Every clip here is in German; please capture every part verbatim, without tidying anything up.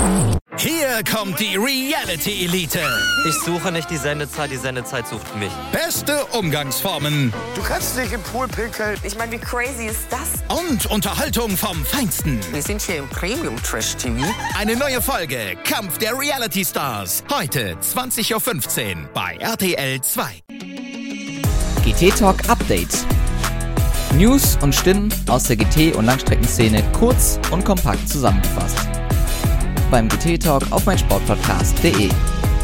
Hier kommt die Reality Elite. Ich suche nicht die Sendezeit, die Sendezeit sucht mich. Beste Umgangsformen. Du kannst nicht im Pool pinkeln. Ich meine, wie crazy ist das? Und Unterhaltung vom Feinsten. Wir sind hier im Premium-Trash-T V. Eine neue Folge Kampf der Reality Stars. Heute zwanzig Uhr fünfzehn bei R T L zwei. G T Talk Update. News und Stimmen aus der G T- und Langstreckenszene kurz und kompakt zusammengefasst. Beim G T Talk auf meinsportpodcast punkt de.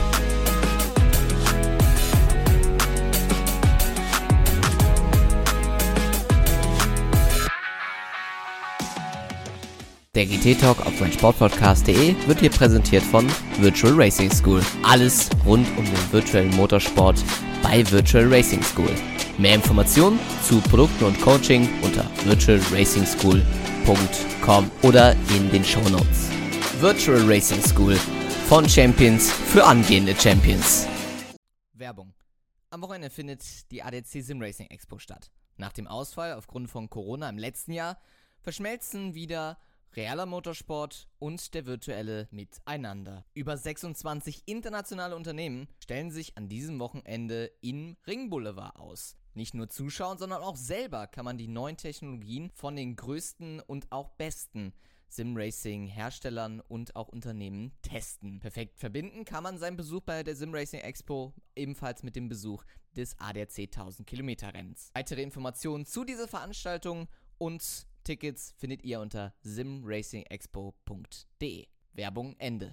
Der G T Talk auf meinsportpodcast punkt de wird hier präsentiert von Virtual Racing School. Alles rund um den virtuellen Motorsport bei Virtual Racing School. Mehr Informationen zu Produkten und Coaching unter virtual racing school punkt com oder in den Shownotes. Virtual Racing School. Von Champions für angehende Champions. Werbung. Am Wochenende findet die A D A C Sim Racing Expo statt. Nach dem Ausfall aufgrund von Corona im letzten Jahr verschmelzen wieder realer Motorsport und der virtuelle miteinander. Über sechsundzwanzig internationale Unternehmen stellen sich an diesem Wochenende im Ringboulevard aus. Nicht nur zuschauen, sondern auch selber kann man die neuen Technologien von den größten und auch besten Sim-Racing-Herstellern und auch Unternehmen testen. Perfekt verbinden kann man seinen Besuch bei der Sim Racing Expo ebenfalls mit dem Besuch des A D A C tausend Kilometer Rennens. Weitere Informationen zu dieser Veranstaltung und Tickets findet ihr unter sim racing expo punkt de. Werbung Ende.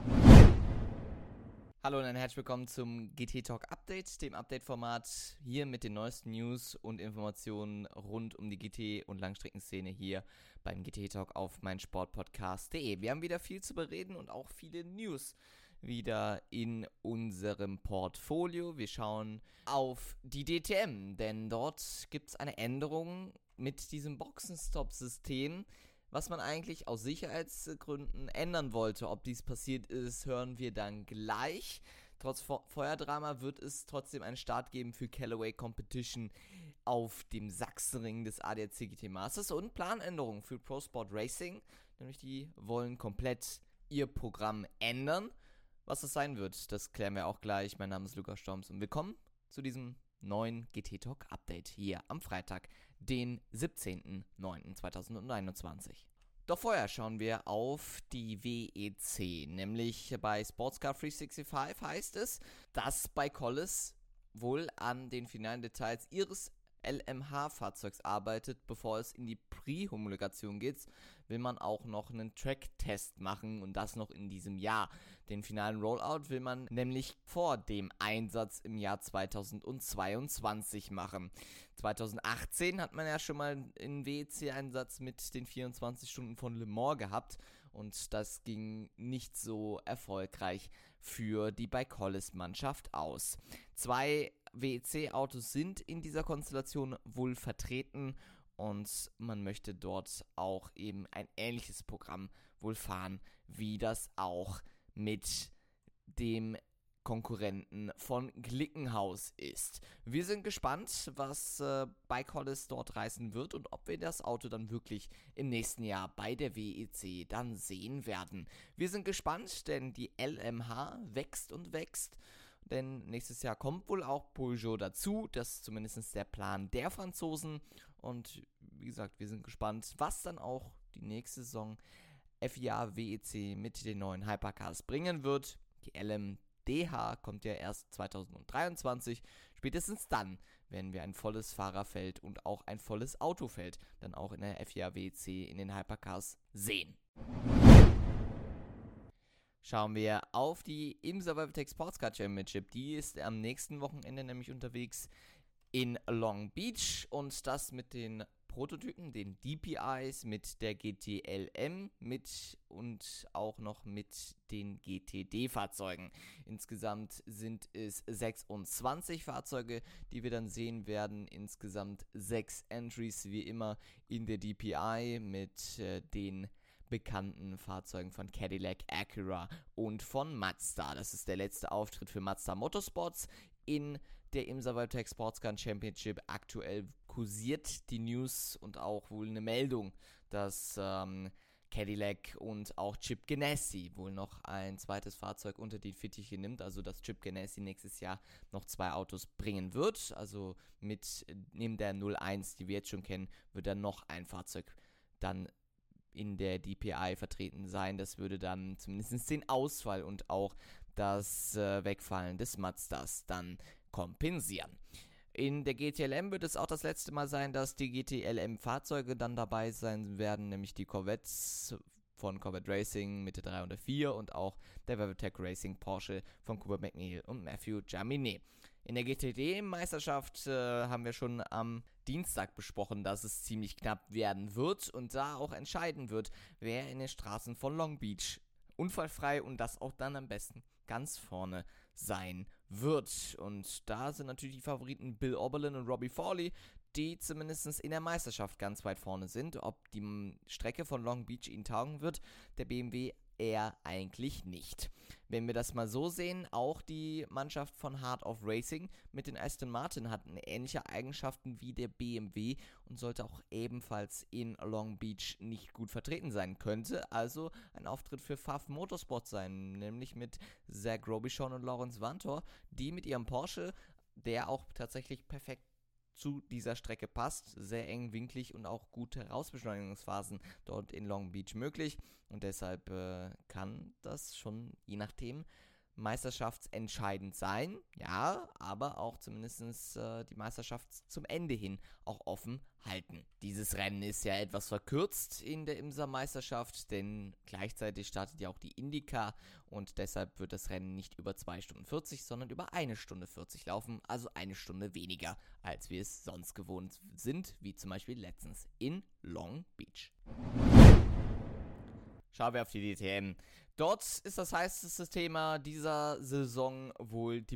Hallo und ein herzlich willkommen zum G T Talk Update, dem Update-Format hier mit den neuesten News und Informationen rund um die G T- und Langstreckenszene hier beim G T Talk auf meinsportpodcast punkt de. Wir haben wieder viel zu bereden und auch viele News wieder in unserem Portfolio. Wir schauen auf die D T M, denn dort gibt es eine Änderung mit diesem Boxenstopp-System, was man eigentlich aus Sicherheitsgründen ändern wollte. Ob dies passiert ist, hören wir dann gleich. Trotz Fe- Feuerdrama wird es trotzdem einen Start geben für Callaway Competition auf dem Sachsenring des A D A C G T Masters und Planänderungen für Pro Sport Racing, nämlich die wollen komplett ihr Programm ändern. Was das sein wird, das klären wir auch gleich. Mein Name ist Lukas Storms und willkommen zu diesem neuen G T Talk Update hier am Freitag, den siebzehnten neunten zweitausendeinundzwanzig. Doch vorher schauen wir auf die W E C, nämlich bei Sportscar dreihundertfünfundsechzig heißt es, dass bei Collis wohl an den finalen Details ihres L M H-Fahrzeugs arbeitet. Bevor es in die Pre-Homologation geht, will man auch noch einen Track-Test machen und das noch in diesem Jahr. Den finalen Rollout will man nämlich vor dem Einsatz im Jahr zweitausendzweiundzwanzig machen. zweitausendachtzehn hat man ja schon mal einen W E C-Einsatz mit den vierundzwanzig Stunden von Le Mans gehabt und das ging nicht so erfolgreich für die Bike-Hollis-Mannschaft aus. Zwei W E C-Autos sind in dieser Konstellation wohl vertreten und man möchte dort auch eben ein ähnliches Programm wohl fahren, wie das auch mit dem Konkurrenten von Glickenhaus ist. Wir sind gespannt, was äh, Bike Hollis dort reißen wird und ob wir das Auto dann wirklich im nächsten Jahr bei der W E C dann sehen werden. Wir sind gespannt, denn die L M H wächst und wächst. Denn nächstes Jahr kommt wohl auch Peugeot dazu. Das ist zumindest der Plan der Franzosen. Und wie gesagt, wir sind gespannt, was dann auch die nächste Saison F I A W E C mit den neuen Hypercars bringen wird. Die L M D H kommt ja erst zweitausenddreiundzwanzig. Spätestens dann werden wir ein volles Fahrerfeld und auch ein volles Autofeld dann auch in der F I A W E C in den Hypercars sehen. Schauen wir auf die im Survival Tech Sportscar Championship. Die ist am nächsten Wochenende nämlich unterwegs in Long Beach und das mit den Prototypen, den D P Is, mit der G T L M mit und auch noch mit den G T D-Fahrzeugen. Insgesamt sind es sechsundzwanzig Fahrzeuge, die wir dann sehen werden. Insgesamt sechs Entries wie immer in der D P I mit äh, den bekannten Fahrzeugen von Cadillac, Acura und von Mazda. Das ist der letzte Auftritt für Mazda Motorsports in der IMSA Valtech Sportscar Championship. Aktuell kursiert die News und auch wohl eine Meldung, dass ähm, Cadillac und auch Chip Ganassi wohl noch ein zweites Fahrzeug unter die Fittiche nimmt, also dass Chip Ganassi nächstes Jahr noch zwei Autos bringen wird, also mit neben der null eins, die wir jetzt schon kennen, wird dann noch ein Fahrzeug dann in der D P I vertreten sein. Das würde dann zumindest den Ausfall und auch das äh, Wegfallen des Mazdas dann kompensieren. In der G T L M wird es auch das letzte Mal sein, dass die G T L M-Fahrzeuge dann dabei sein werden, nämlich die Corvettes von Corvette Racing mit der dreihundertvier und auch der Velvetech Racing Porsche von Cooper MacNeil und Matthew Jaminet. In der G T D-Meisterschaft äh, haben wir schon am Dienstag besprochen, dass es ziemlich knapp werden wird und da auch entscheiden wird, wer in den Straßen von Long Beach unfallfrei und das auch dann am besten ganz vorne sein wird. Und da sind natürlich die Favoriten Bill Oberlin und Robbie Fawley, die zumindest in der Meisterschaft ganz weit vorne sind. Ob die Strecke von Long Beach ihnen taugen wird, der B M W eher eigentlich nicht. Wenn wir das mal so sehen, auch die Mannschaft von Heart of Racing mit den Aston Martin hat ähnliche Eigenschaften wie der B M W und sollte auch ebenfalls in Long Beach nicht gut vertreten sein. Könnte also ein Auftritt für F A W Motorsport sein, nämlich mit Zach Robichon und Lawrence Vantor, die mit ihrem Porsche, der auch tatsächlich perfekt zu dieser Strecke passt, sehr eng, winklig und auch gute Rausbeschleunigungsphasen dort in Long Beach möglich und deshalb äh, kann das schon je nachdem meisterschaftsentscheidend sein, ja, aber auch zumindest äh, die Meisterschaft zum Ende hin auch offen halten. Dieses Rennen ist ja etwas verkürzt in der IMSA-Meisterschaft, denn gleichzeitig startet ja auch die IndyCar und deshalb wird das Rennen nicht über zwei Stunden vierzig, sondern über eine Stunde vierzig laufen, also eine Stunde weniger, als wir es sonst gewohnt sind, wie zum Beispiel letztens in Long Beach. Schauen wir auf die D T M. Dort ist das heißeste Thema dieser Saison wohl die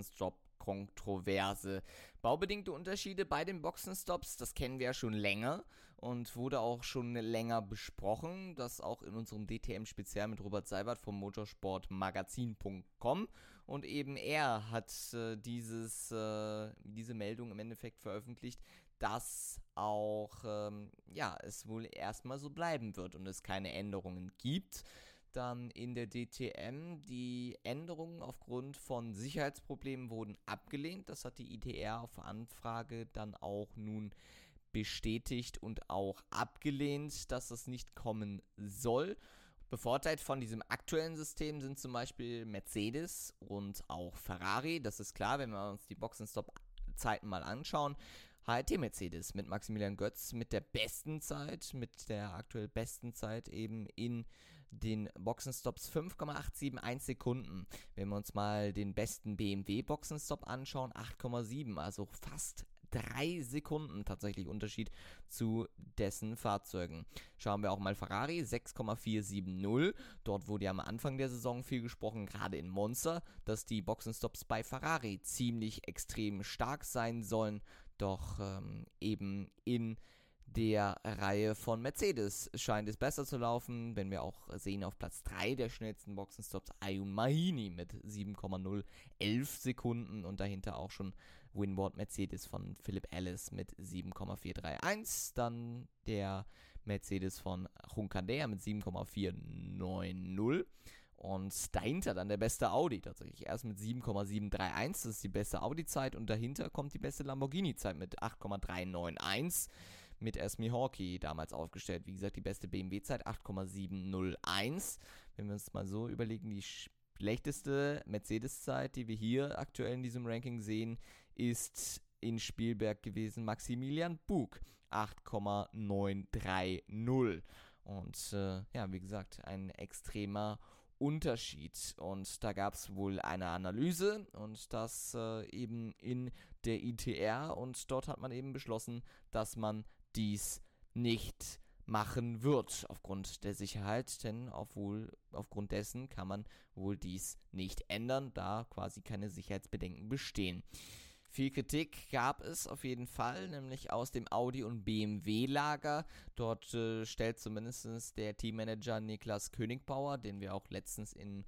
Boxenstopp-Kontroverse. Baubedingte Unterschiede bei den Boxenstops, das kennen wir ja schon länger und wurde auch schon länger besprochen. Das auch in unserem D T M-Spezial mit Robert Seibert vom motorsportmagazin punkt com. Und eben er hat äh, dieses, äh, diese Meldung im Endeffekt veröffentlicht, dass auch ähm, ja, es wohl erstmal so bleiben wird und es keine Änderungen gibt. Dann in der D T M, die Änderungen aufgrund von Sicherheitsproblemen wurden abgelehnt. Das hat die I T R auf Anfrage dann auch nun bestätigt und auch abgelehnt, dass das nicht kommen soll. Bevorteilt von diesem aktuellen System sind zum Beispiel Mercedes und auch Ferrari. Das ist klar, wenn wir uns die Boxenstopp-Zeiten mal anschauen. H R T Mercedes mit Maximilian Götz mit der besten Zeit, mit der aktuell besten Zeit eben in den Boxenstops fünf Komma acht sieben eins Sekunden. Wenn wir uns mal den besten B M W Boxenstopp anschauen, acht Komma sieben, also fast drei Sekunden tatsächlich Unterschied zu dessen Fahrzeugen. Schauen wir auch mal Ferrari, sechs Komma vier sieben null. Dort wurde ja am Anfang der Saison viel gesprochen, gerade in Monza, dass die Boxenstops bei Ferrari ziemlich extrem stark sein sollen. Doch ähm, eben in der Reihe von Mercedes scheint es besser zu laufen, wenn wir auch sehen auf Platz drei der schnellsten Boxenstops Ayun Mahini mit sieben Komma null elf Sekunden und dahinter auch schon Winward Mercedes von Philip Ellis mit sieben Komma vier drei eins, dann der Mercedes von Juncker mit sieben Komma vier neun null. Und dahinter dann der beste Audi tatsächlich. Erst mit sieben Komma sieben drei eins, das ist die beste Audi-Zeit. Und dahinter kommt die beste Lamborghini-Zeit mit acht Komma drei neun eins. Mit Esme Hawkey damals aufgestellt. Wie gesagt, die beste B M W-Zeit acht Komma sieben null eins. Wenn wir uns mal so überlegen, die schlechteste Mercedes-Zeit, die wir hier aktuell in diesem Ranking sehen, ist in Spielberg gewesen Maximilian Bug. acht Komma neun drei null. Und äh, ja, wie gesagt, ein extremer Unterschied. Und da gab es wohl eine Analyse und das äh, eben in der I T R und dort hat man eben beschlossen, dass man dies nicht machen wird aufgrund der Sicherheit, denn obwohl, aufgrund dessen kann man wohl dies nicht ändern, da quasi keine Sicherheitsbedenken bestehen. Viel Kritik gab es auf jeden Fall, nämlich aus dem Audi- und B M W-Lager. Dort äh, stellt zumindest der Teammanager Niklas Königbauer, den wir auch letztens in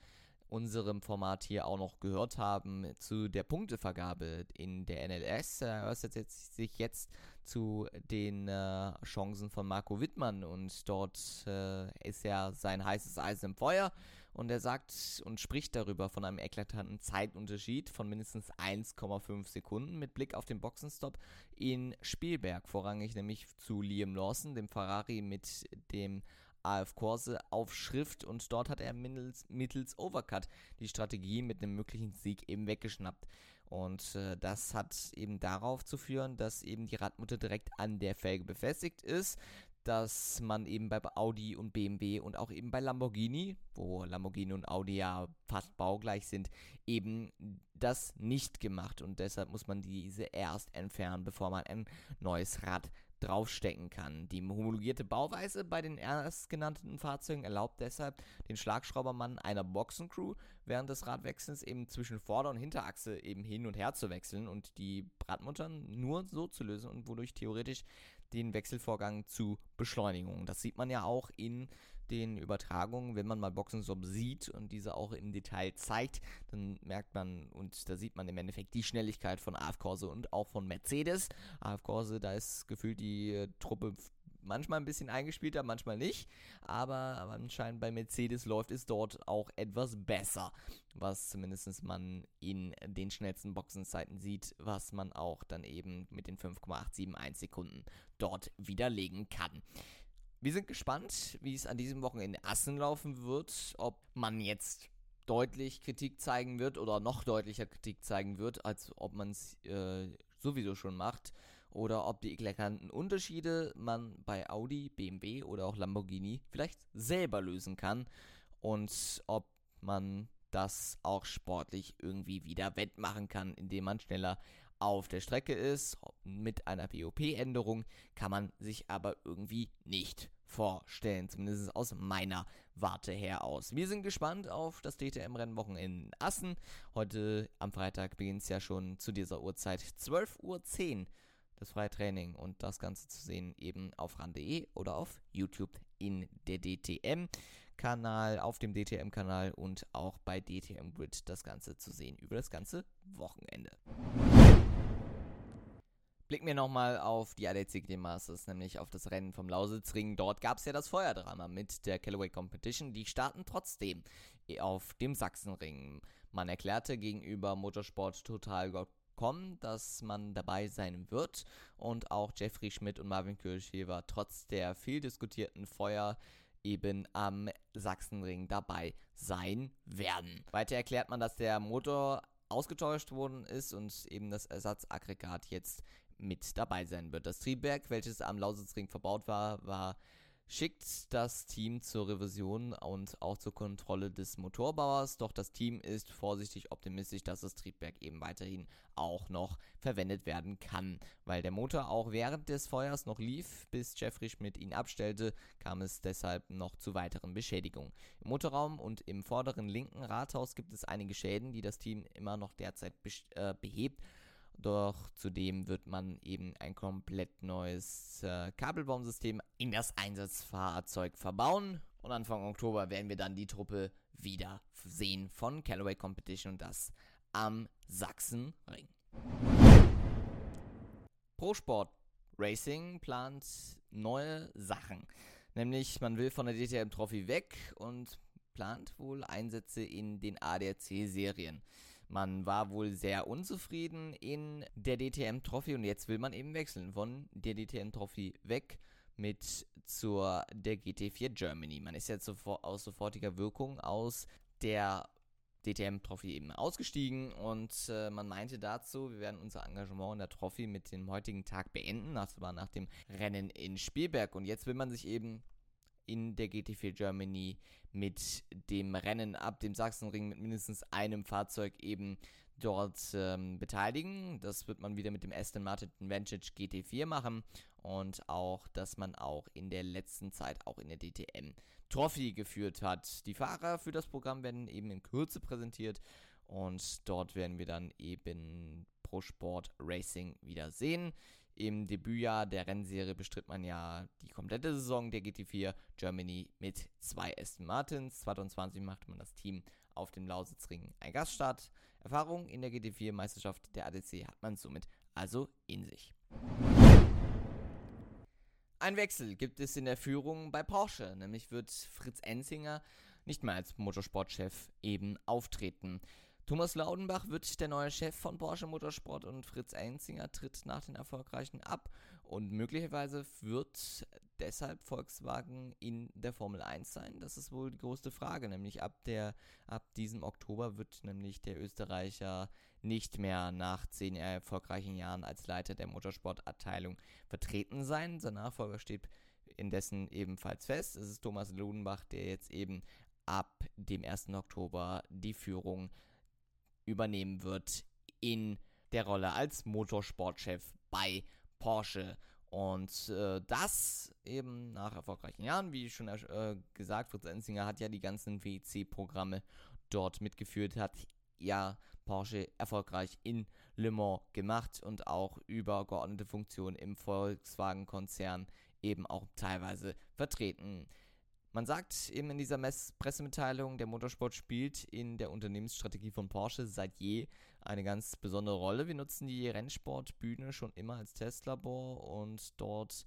unserem Format hier auch noch gehört haben, zu der Punktevergabe in der N L S. Er äußert jetzt, sich jetzt zu den äh, Chancen von Marco Wittmann und dort äh, ist ja sein heißes Eisen im Feuer und er sagt und spricht darüber von einem eklatanten Zeitunterschied von mindestens eins Komma fünf Sekunden mit Blick auf den Boxenstopp in Spielberg, vorrangig nämlich zu Liam Lawson, dem Ferrari mit dem A F Corse auf Schrift und dort hat er mittels, mittels Overcut die Strategie mit einem möglichen Sieg eben weggeschnappt. Und äh, das hat eben darauf zu führen, dass eben die Radmutter direkt an der Felge befestigt ist, dass man eben bei Audi und B M W und auch eben bei Lamborghini, wo Lamborghini und Audi ja fast baugleich sind, eben das nicht gemacht und deshalb muss man diese erst entfernen, bevor man ein neues Rad draufstecken kann. Die homologierte Bauweise bei den erstgenannten Fahrzeugen erlaubt deshalb den Schlagschraubermann einer Boxencrew während des Radwechsels eben zwischen Vorder- und Hinterachse eben hin und her zu wechseln und die Radmuttern nur so zu lösen und wodurch theoretisch den Wechselvorgang zu Beschleunigung. Das sieht man ja auch in den Übertragungen, wenn man mal Boxenstopp sieht und diese auch im Detail zeigt, dann merkt man und da sieht man im Endeffekt die Schnelligkeit von A F Corse und auch von Mercedes. A F Corse, da ist gefühlt die äh, Truppe manchmal ein bisschen eingespielter, manchmal nicht, aber, aber anscheinend bei Mercedes läuft es dort auch etwas besser, was zumindest man in den schnellsten Boxenzeiten sieht, was man auch dann eben mit den fünf Komma acht sieben eins Sekunden dort widerlegen kann. Wir sind gespannt, wie es an diesem Wochenende in Assen laufen wird, ob man jetzt deutlich Kritik zeigen wird oder noch deutlicher Kritik zeigen wird, als ob man es äh, sowieso schon macht, oder ob die eklatanten Unterschiede man bei Audi, B M W oder auch Lamborghini vielleicht selber lösen kann und ob man das auch sportlich irgendwie wieder wettmachen kann, indem man schneller auf der Strecke ist. Mit einer W O P-Änderung kann man sich aber irgendwie nicht vorstellen, zumindest aus meiner Warte her aus. Wir sind gespannt auf das D T M-Rennwochenende in Assen. Heute am Freitag beginnt es ja schon zu dieser Uhrzeit zwölf Uhr zehn das freie Training und das Ganze zu sehen eben auf ran punkt de oder auf YouTube in der D T M-Kanal, auf dem D T M-Kanal und auch bei D T M Grid das Ganze zu sehen über das ganze Wochenende. Blicken wir nochmal auf die A D A C G T Masters, nämlich auf das Rennen vom Lausitzring. Dort gab es ja das Feuerdrama mit der Callaway Competition. Die starten trotzdem auf dem Sachsenring. Man erklärte gegenüber Motorsport Total punkt com, dass man dabei sein wird und auch Jeffrey Schmidt und Marvin Kirchhever trotz der viel diskutierten Feuer eben am Sachsenring dabei sein werden. Weiter erklärt man, dass der Motor ausgetauscht worden ist und eben das Ersatzaggregat jetzt mit dabei sein wird. Das Triebwerk, welches am Lausitzring verbaut war, war schickt das Team zur Revision und auch zur Kontrolle des Motorbauers, doch das Team ist vorsichtig optimistisch, dass das Triebwerk eben weiterhin auch noch verwendet werden kann. Weil der Motor auch während des Feuers noch lief, bis Jeffrey Schmidt ihn abstellte, kam es deshalb noch zu weiteren Beschädigungen. Im Motorraum und im vorderen linken Rathaus gibt es einige Schäden, die das Team immer noch derzeit be- äh, behebt. Doch zudem wird man eben ein komplett neues äh, Kabelbaumsystem in das Einsatzfahrzeug verbauen. Und Anfang Oktober werden wir dann die Truppe wieder sehen von Callaway Competition und das am Sachsenring. Pro Sport Racing plant neue Sachen. Nämlich man will von der D T M Trophy weg und plant wohl Einsätze in den A D A C-Serien. Man war wohl sehr unzufrieden in der D T M Trophy und jetzt will man eben wechseln von der D T M Trophy weg mit zur der G T vier Germany. Man ist jetzt sofort, aus sofortiger Wirkung aus der D T M Trophy eben ausgestiegen und äh, man meinte dazu, wir werden unser Engagement in der Trophy mit dem heutigen Tag beenden. Das war nach dem Rennen in Spielberg und jetzt will man sich eben in der G T vier Germany mit dem Rennen ab dem Sachsenring mit mindestens einem Fahrzeug eben dort ähm, beteiligen. Das wird man wieder mit dem Aston Martin Vantage G T vier machen und auch, dass man auch in der letzten Zeit auch in der D T M Trophy geführt hat. Die Fahrer für das Programm werden eben in Kürze präsentiert und dort werden wir dann eben Pro Sport Racing wieder sehen. Im Debütjahr der Rennserie bestritt man ja die komplette Saison der G T vier Germany mit zwei Aston Martins. zwanzig zwanzig machte man das Team auf dem Lausitzring ein Gaststart. Erfahrung in der G T vier Meisterschaft der A D C hat man somit also in sich. Ein Wechsel gibt es in der Führung bei Porsche, nämlich wird Fritz Enzinger nicht mehr als Motorsportchef eben auftreten. Thomas Laudenbach wird der neue Chef von Porsche Motorsport und Fritz Enzinger tritt nach den Erfolgreichen ab. Und möglicherweise wird deshalb Volkswagen in der Formel eins sein. Das ist wohl die größte Frage, nämlich ab, der, ab diesem Oktober wird nämlich der Österreicher nicht mehr nach zehn erfolgreichen Jahren als Leiter der Motorsportabteilung vertreten sein. Sein Nachfolger steht indessen ebenfalls fest. Es ist Thomas Laudenbach, der jetzt eben ab dem ersten Oktober die Führung übernehmen wird in der Rolle als Motorsportchef bei Porsche. Und äh, das eben nach erfolgreichen Jahren, wie schon äh, gesagt, Fritz Enzinger hat ja die ganzen W E C-Programme dort mitgeführt, hat ja Porsche erfolgreich in Le Mans gemacht und auch übergeordnete Funktionen im Volkswagen-Konzern eben auch teilweise vertreten. Man sagt eben in dieser Mess- Pressemitteilung, der Motorsport spielt in der Unternehmensstrategie von Porsche seit je eine ganz besondere Rolle. Wir nutzen die Rennsportbühne schon immer als Testlabor und dort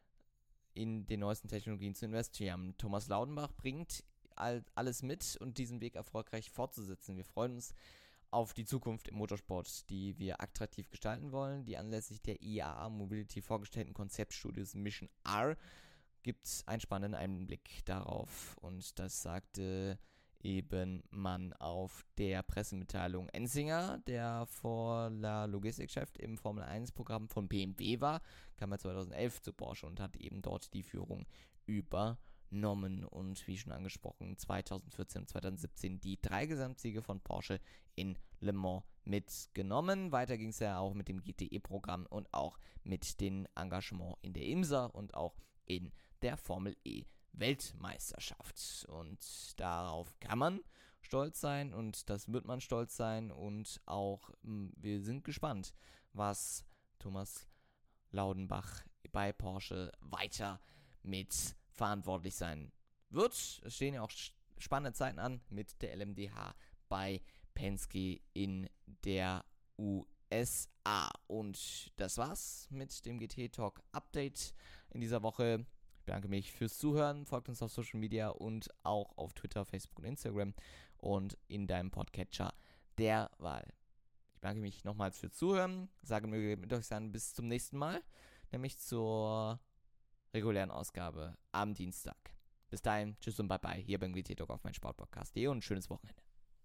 in den neuesten Technologien zu investieren. Thomas Laudenbach bringt all, alles mit und diesen Weg erfolgreich fortzusetzen. Wir freuen uns auf die Zukunft im Motorsport, die wir attraktiv gestalten wollen. Die anlässlich der I A A Mobility vorgestellten Konzeptstudios Mission R gibt einen spannenden Einblick darauf und das sagte eben man auf der Pressemitteilung. Enzinger, der vor der Logistikchef im Formel eins Programm von B M W war, kam er zweitausendelf zu Porsche und hat eben dort die Führung übernommen und wie schon angesprochen zweitausendvierzehn und zweitausendsiebzehn die drei Gesamtsiege von Porsche in Le Mans mitgenommen. Weiter ging es ja auch mit dem G T E-Programm und auch mit dem Engagement in der IMSA und auch in der Formel E Weltmeisterschaft. Und darauf kann man stolz sein und das wird man stolz sein und auch mh, wir sind gespannt, was Thomas Laudenbach bei Porsche weiter mit verantwortlich sein wird. Es stehen ja auch spannende Zeiten an mit der L M D H bei Penske in der U S A. Und das war's mit dem G T Talk Update in dieser Woche. Ich bedanke mich fürs Zuhören. Folgt uns auf Social Media und auch auf Twitter, Facebook und Instagram und in deinem Podcatcher der Wahl. Ich bedanke mich nochmals fürs Zuhören. Sage möge mit euch sein bis zum nächsten Mal, nämlich zur regulären Ausgabe am Dienstag. Bis dahin, tschüss und bye bye hier beim G T Talk auf mein Sportpodcast punkt de und ein schönes Wochenende.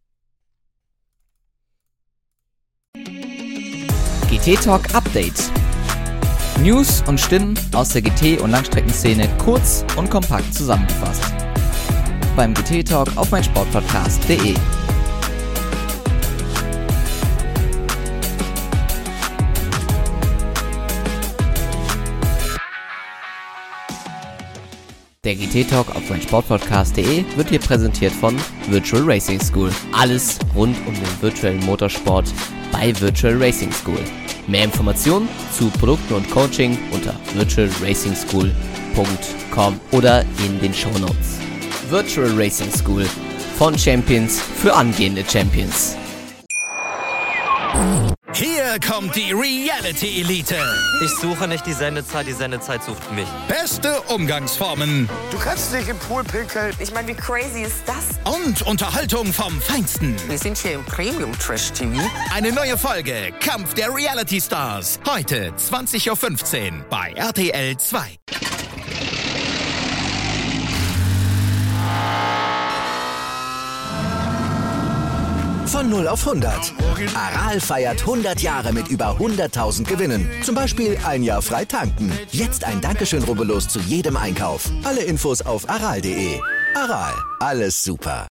G T Talk Update. News und Stimmen aus der G T- und Langstreckenszene kurz und kompakt zusammengefasst. Beim G T Talk auf mein Sportpodcast punkt de. Der G T Talk auf mein Sportpodcast punkt de wird hier präsentiert von Virtual Racing School. Alles rund um den virtuellen Motorsport bei Virtual Racing School. Mehr Informationen zu Produkten und Coaching unter virtual racing school punkt com oder in den Shownotes. Virtual Racing School. Von Champions für angehende Champions. Hier kommt die Reality Elite. Ich suche nicht die Sendezeit, die Sendezeit sucht mich. Beste Umgangsformen Du kannst dich im Pool pinkeln. Ich meine, wie crazy ist das? und Unterhaltung vom Feinsten. Wir sind hier im Premium Trash T V. Eine neue Folge Kampf der Reality Stars. Heute zwanzig Uhr fünfzehn bei R T L zwei. Von null auf hundert. Aral feiert hundert Jahre mit über hunderttausend Gewinnen. Zum Beispiel ein Jahr frei tanken. Jetzt ein Dankeschön, rubbellos zu jedem Einkauf. Alle Infos auf aral punkt de. Aral, alles super.